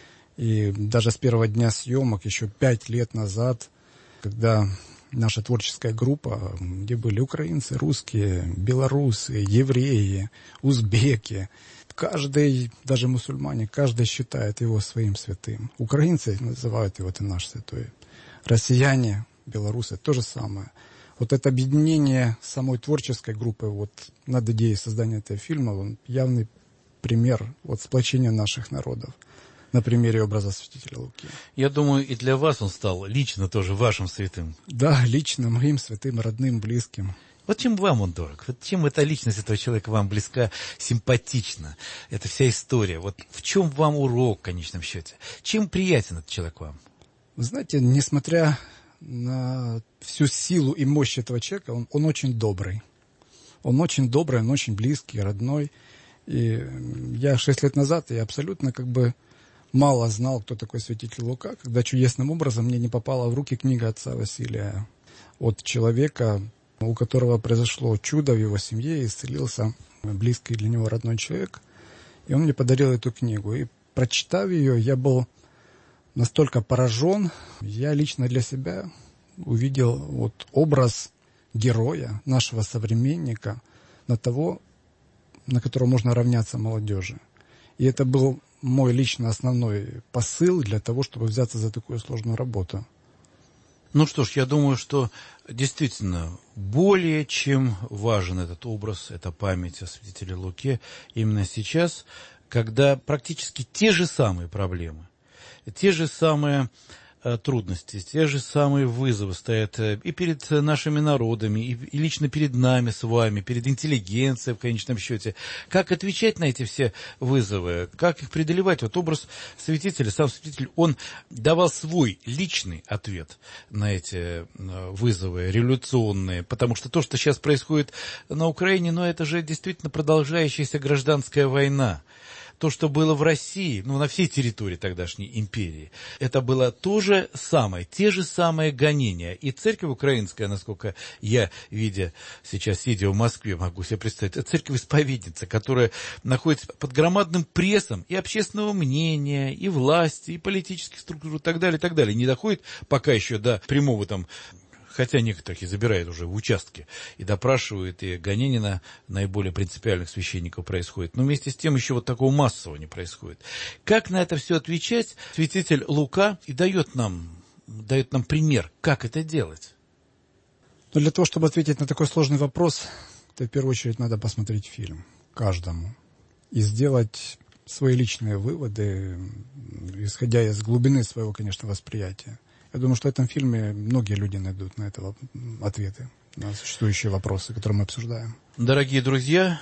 И даже с первого дня съемок, еще 5 лет назад, когда наша творческая группа, где были украинцы, русские, белорусы, евреи, узбеки, каждый, даже мусульмане, каждый считает его своим святым. Украинцы называют его «ты наш святой». Россияне, белорусы, то же самое. Вот это объединение самой творческой группы вот, над идеей создания этого фильма, он явный пример вот, сплочения наших народов на примере образа святителя Луки. Я думаю, и для вас он стал лично тоже вашим святым. Да, лично моим святым, родным, близким. Вот чем вам он дорог? Вот чем эта личность этого человека вам близка, симпатична? Это вся история. Вот в чем вам урок, в конечном счете? Чем приятен этот человек вам? Вы знаете, несмотря на всю силу и мощь этого человека, он очень добрый. Он очень добрый, он очень близкий, родной. И я 6 лет назад, я абсолютно мало знал, кто такой святитель Лука, когда чудесным образом мне не попала в руки книга отца Василия от человека, у которого произошло чудо в его семье, исцелился близкий для него родной человек. И он мне подарил эту книгу. И прочитав ее, я был настолько поражен. Я лично для себя увидел вот образ героя, нашего современника, на того, на которого можно равняться молодежи. И это был мой лично основной посыл для того, чтобы взяться за такую сложную работу. Ну что ж, я думаю, что действительно более чем важен этот образ, эта память о святителе Луке именно сейчас, когда практически те же самые проблемы, те же самые трудности, те же самые вызовы стоят и перед нашими народами, и лично перед нами с вами, перед интеллигенцией в конечном счете. Как отвечать на эти все вызовы, как их преодолевать? Вот образ святителя, сам святитель, он давал свой личный ответ на эти вызовы революционные, потому что то, что сейчас происходит на Украине, это же действительно продолжающаяся гражданская война. То, что было в России, на всей территории тогдашней империи, это было то же самое, те же самые гонения. И церковь украинская, насколько я, сидя в Москве, могу себе представить, это церковь-исповедница, которая находится под громадным прессом и общественного мнения, и власти, и политических структур, и так далее, не доходит пока еще до прямого хотя некоторых и забирают уже в участки, и допрашивают, и гонения на наиболее принципиальных священников происходит. Но вместе с тем еще такого массового не происходит. Как на это все отвечать? Святитель Лука и дает нам пример, как это делать. Но для того, чтобы ответить на такой сложный вопрос, то в первую очередь надо посмотреть фильм каждому и сделать свои личные выводы, исходя из глубины своего, конечно, восприятия. Я думаю, что в этом фильме многие люди найдут на это ответы, на существующие вопросы, которые мы обсуждаем. Дорогие друзья,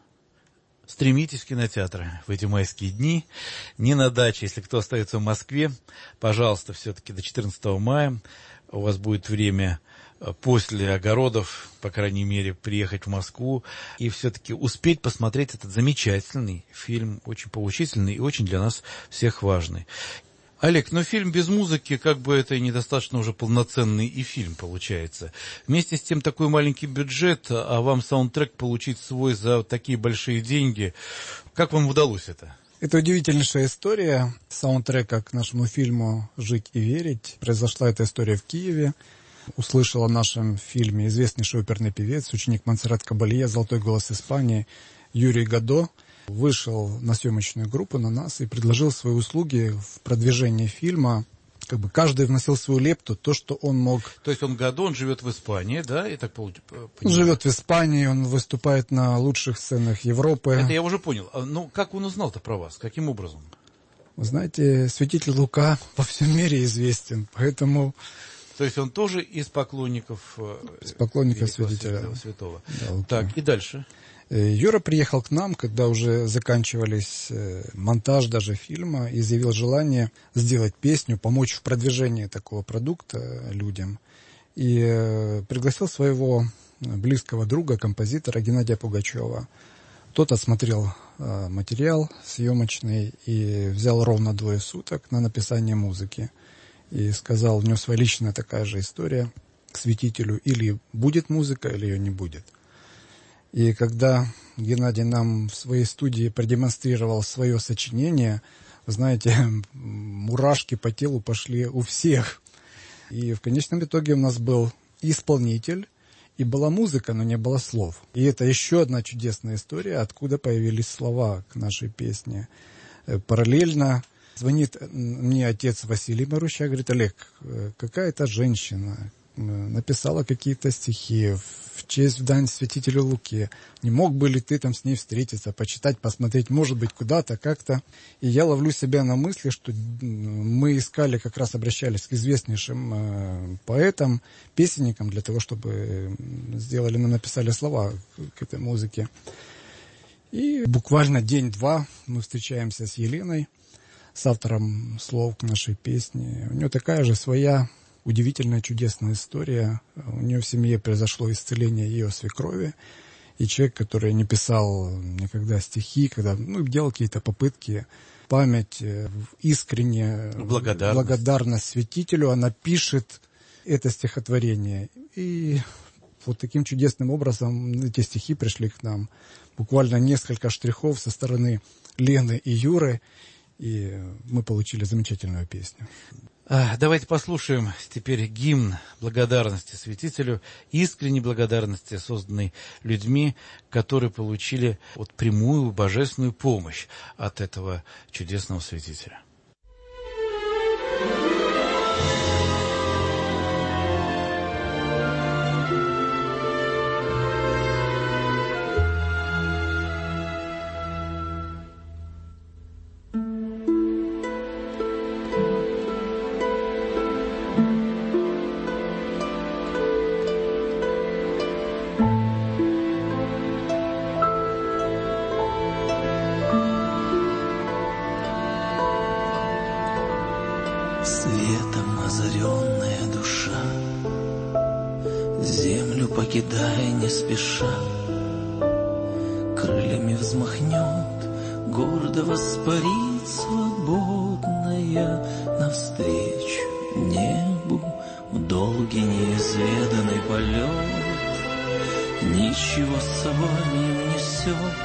стремитесь в кинотеатры в эти майские дни. Не на даче, если кто остается в Москве, пожалуйста, все-таки до 14 мая у вас будет время после огородов, по крайней мере, приехать в Москву и все-таки успеть посмотреть этот замечательный фильм, очень поучительный и очень для нас всех важный. Олег, фильм без музыки, это и недостаточно уже полноценный и фильм получается. Вместе с тем такой маленький бюджет, а вам саундтрек получить свой за такие большие деньги. Как вам удалось это? Это удивительнейшая история саундтрека к нашему фильму «Жить и верить». Произошла эта история в Киеве. Услышал о нашем фильме известнейший оперный певец, ученик Монсеррат Кабалье, «Золотой голос Испании» Юрий Годо. Вышел на съемочную группу, на нас, и предложил свои услуги в продвижении фильма. Каждый вносил свою лепту, то, что он мог. То есть он живет в Испании, да? Я так понимаю. Он живет в Испании, он выступает на лучших сценах Европы. Это я уже понял. Как он узнал-то про вас? Каким образом? Вы знаете, святитель Лука во всем мире известен, поэтому То есть он тоже из поклонников святителя святого. Да, так, и дальше. Юра приехал к нам, когда уже заканчивались монтаж даже фильма, и заявил желание сделать песню, помочь в продвижении такого продукта людям. И пригласил своего близкого друга, композитора Геннадия Пугачева. Тот осмотрел материал съемочный и взял ровно 2 суток на написание музыки. И сказал, у него своя личная такая же история к святителю, или будет музыка, или ее не будет. И когда Геннадий нам в своей студии продемонстрировал свое сочинение, вы знаете, мурашки по телу пошли у всех. И в конечном итоге у нас был исполнитель, и была музыка, но не было слов. И это еще одна чудесная история, откуда появились слова к нашей песне. Параллельно звонит мне отец Василий Марущак, говорит, Олег, какая-то женщина написала какие-то стихи в честь, в дань святителю Луке. Не мог бы ли ты там с ней встретиться, почитать, посмотреть, может быть, куда-то, как-то. И я ловлю себя на мысли, что мы искали, как раз обращались к известнейшим поэтам, песенникам, для того, чтобы написали слова к этой музыке. И буквально день-два мы встречаемся с Еленой, с автором слов к нашей песне. У нее такая же своя удивительная, чудесная история. У нее в семье произошло исцеление ее свекрови. И человек, который не писал никогда стихи, когда делал какие-то попытки, память, искренне благодарность святителю, она пишет это стихотворение. И вот таким чудесным образом эти стихи пришли к нам. Буквально несколько штрихов со стороны Лены и Юры, и мы получили замечательную песню. Давайте послушаем теперь гимн благодарности святителю, искренней благодарности, созданной людьми, которые получили прямую божественную помощь от этого чудесного святителя. Светом озаренная душа, землю покидая не спеша, крыльями взмахнет, гордо воспарит свободная навстречу небу в долгий неизведанный полет. Ничего с собой не унесет,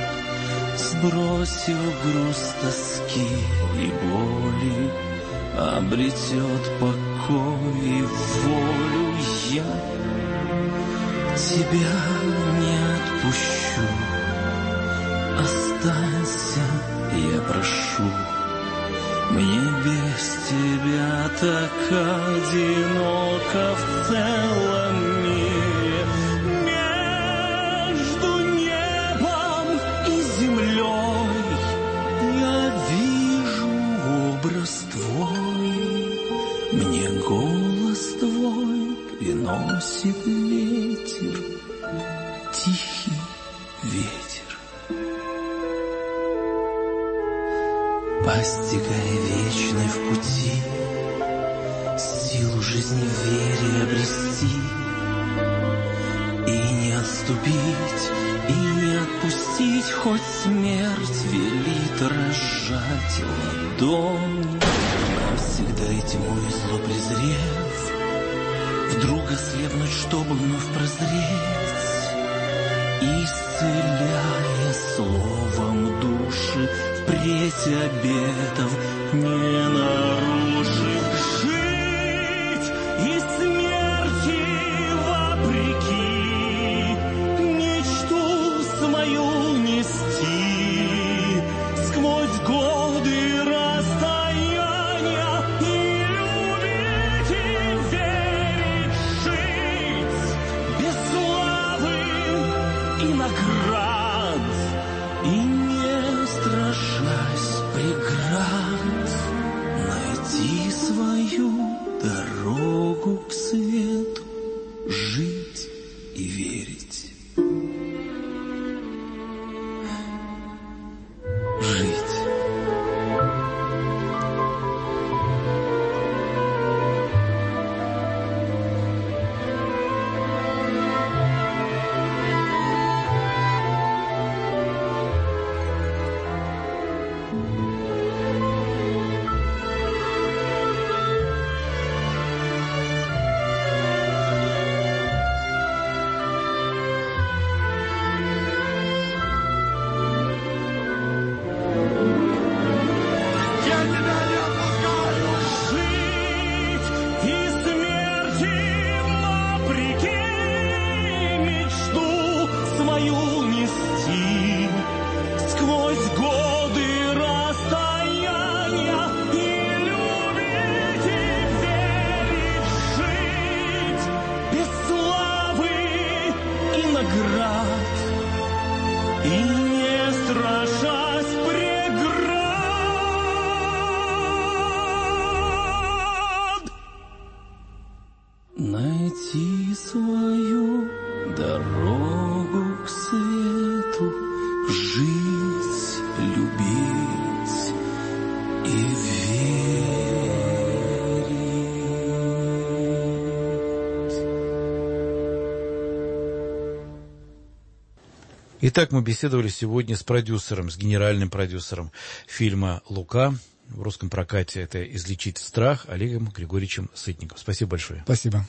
сбросив груз тоски и боли, обретет покой и волю. Я тебя не отпущу, останься, я прошу. Мне без тебя так одиноко в целом мире. Между небом и землей я вижу образ твой. Мне голос твой приносит ветер, тихий ветер. Постигая вечной в пути, силу жизни в вере обрести, и не отступить, и не отпустить, хоть смерть велит разжать ладонь. Навсегда и тьму и зло презрев, вдруг ослепнуть, чтобы вновь прозреть, исцеляя словом души, впредь обетов не нарушив. Жить и смерти вопреки, мечту свою нести, сквозь годы расстояния, и любить и верить, жить без славы и наград, и не страшась преград, найти свою дорогу к свою нести сквозь годы расстояния и любить и верить, жить без славы и наград, и не страшась преград. Найти свою дорогу к свету, жить, любить и верить. Итак, мы беседовали сегодня с продюсером, с генеральным продюсером фильма «Лука». В русском прокате это «Излечить страх» Олегом Григорьевичем Сытниковым. Спасибо большое. Спасибо.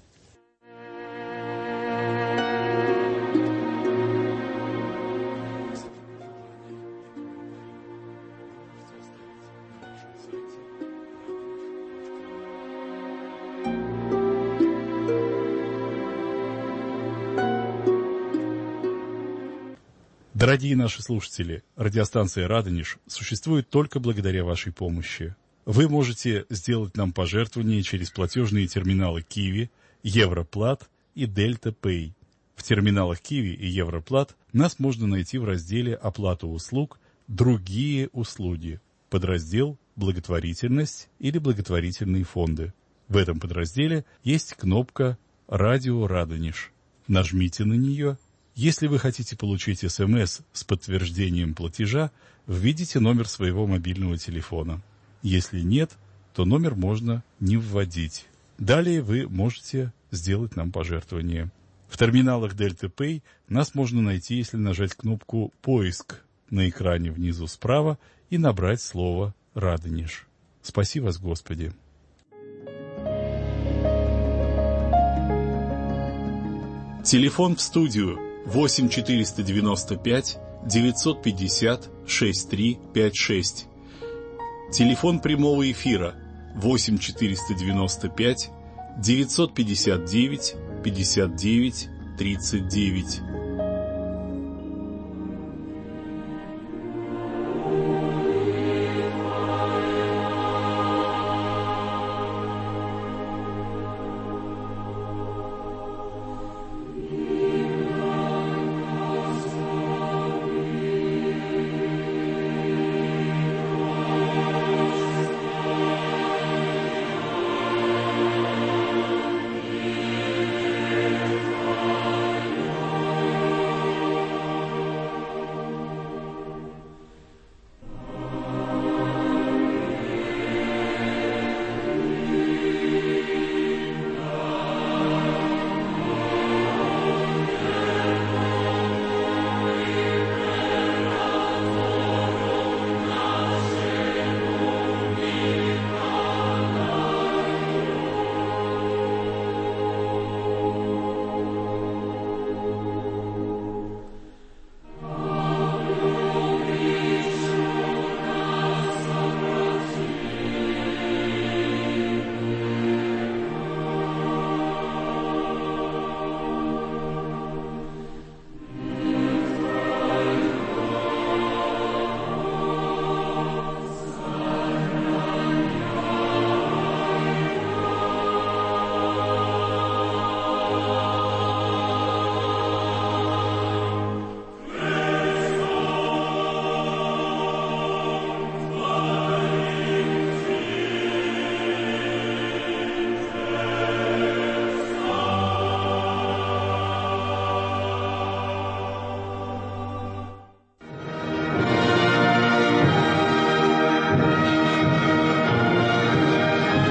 Дорогие наши слушатели, радиостанция «Радонеж» существует только благодаря вашей помощи. Вы можете сделать нам пожертвования через платежные терминалы Киви, Европлат и Дельта Пэй. В терминалах Киви и Европлат нас можно найти в разделе «Оплата услуг», «Другие услуги», подраздел «Благотворительность» или «Благотворительные фонды». В этом подразделе есть кнопка «Радио Радонеж». Нажмите на нее. Если вы хотите получить СМС с подтверждением платежа, введите номер своего мобильного телефона. Если нет, то номер можно не вводить. Далее вы можете сделать нам пожертвование. В терминалах Дельта Пэй нас можно найти, если нажать кнопку «Поиск» на экране внизу справа и набрать слово «Радонеж». Спаси вас, Господи! Телефон в студию 8 495 950 6356. Телефон прямого эфира 8 495 959 59 39.